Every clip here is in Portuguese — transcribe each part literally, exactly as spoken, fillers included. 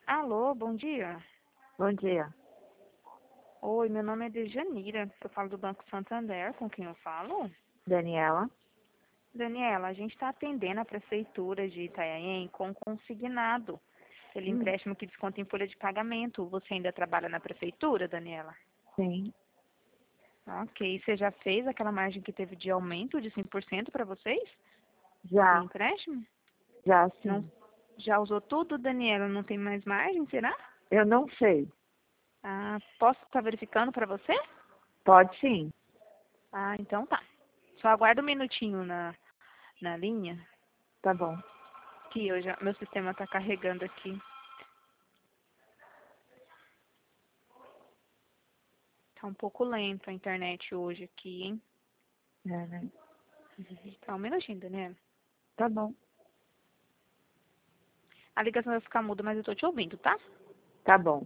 Alô, bom dia. Bom dia. Oi, meu nome é Dejanira. Eu falo do Banco Santander, com quem eu falo? Daniela? Daniela, a gente está atendendo a prefeitura de Itanhaém com consignado, aquele Hum, empréstimo que desconta em folha de pagamento. Você ainda trabalha na prefeitura, Daniela? sim. Ok, você já fez aquela margem que teve de aumento de cinco por cento para vocês? Do Já, empréstimo? já Não, sim. já usou tudo, Daniela? Não tem mais margem, será? Eu não sei. Ah, posso estar verificando para você? Pode sim. Ah, então tá. Só aguarda um minutinho na, na linha, Tá bom. que eu já, meu sistema está carregando aqui. Tá um pouco lento a internet hoje aqui, hein? É, né? Tá um minutinho, Daniela. Tá bom. A ligação vai ficar muda, mas eu tô te ouvindo, tá? Tá bom.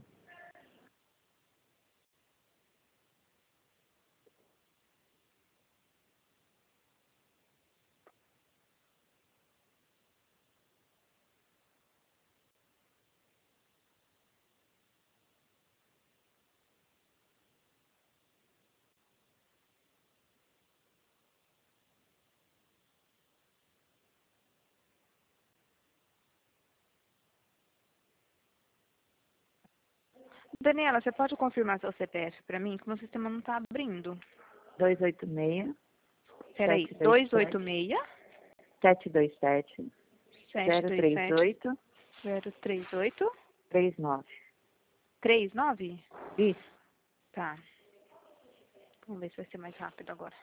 Daniela, você pode confirmar seu C P F pra mim? Que meu sistema não tá abrindo. dois oito seis, Peraí, sete dois dois oito sete, seis, sete dois sete, sete zero dois três sete, oito, zero três oito, três nove. três nove. Isso. Tá. Vamos ver se vai ser mais rápido agora.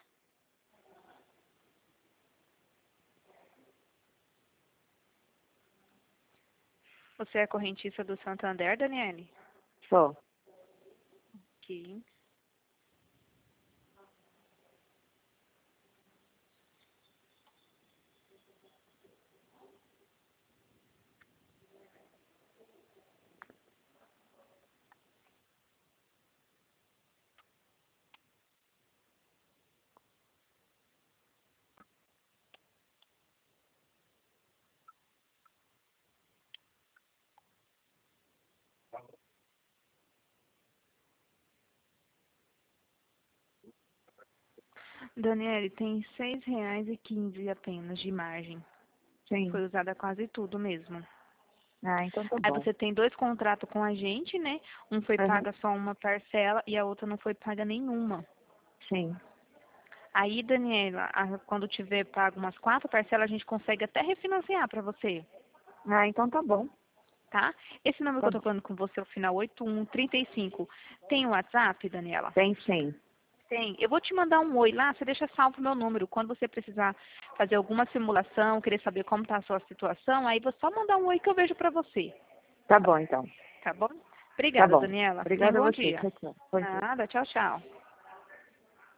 Você é correntista do Santander, Daniele? Só. Aqui. Daniele, tem seis reais e quinze apenas de margem. Sim. Foi usada quase tudo mesmo. Ah, então tá Aí bom. você tem dois contratos com a gente, né? Um foi Aham. paga só uma parcela e a outra não foi paga nenhuma. Sim. Aí, Daniela, a- quando tiver pago umas quatro parcelas, a gente consegue até refinanciar para você, Ah, então tá bom. tá? Esse número que Tá eu tô bom. falando com você, o final oito um três cinco, tem o WhatsApp, Daniela? Tem sim. Tem. Eu vou te mandar um oi lá, você deixa salvo o meu número. Quando você precisar fazer alguma simulação, querer saber como está a sua situação, aí vou só mandar um oi que eu vejo para você, Tá bom então. tá bom? Tá Obrigada, bom. Daniela. E Obrigada a bom você. dia. Tchau, tchau. Bom dia. Nada, tchau, tchau.